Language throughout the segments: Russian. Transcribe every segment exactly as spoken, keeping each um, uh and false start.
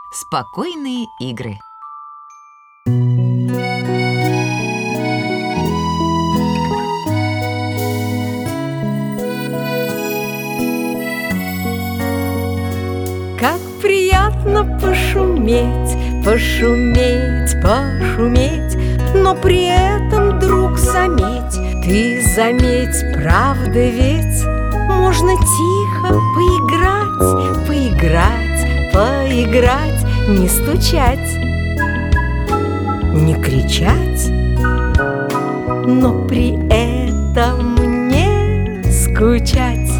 Спокойные игры. Как приятно пошуметь, пошуметь, пошуметь, но при этом, друг, заметь, ты заметь, правда ведь, можно тихо поиграть, поиграть, поиграть, не стучать, не кричать, но при этом не скучать.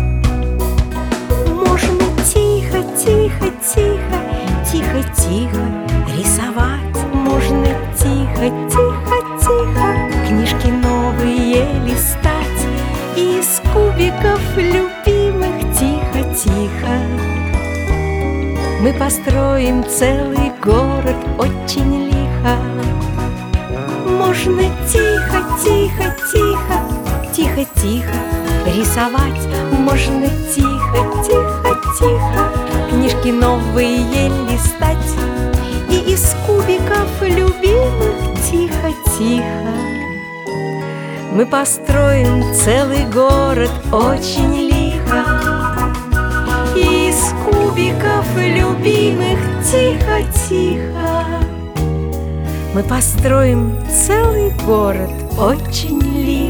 Можно тихо, тихо, тихо, тихо, тихо рисовать. Можно тихо, тихо, тихо книжки новые листать. И из кубиков любимых тихо, тихо мы построим целый город очень лихо. Можно тихо, тихо, тихо, тихо, тихо рисовать. Можно тихо, тихо, тихо книжки новые листать. И из кубиков любимых тихо, тихо мы построим целый город очень лихо. И из кубиков любимых тихо, тихо мы построим целый город очень лихо.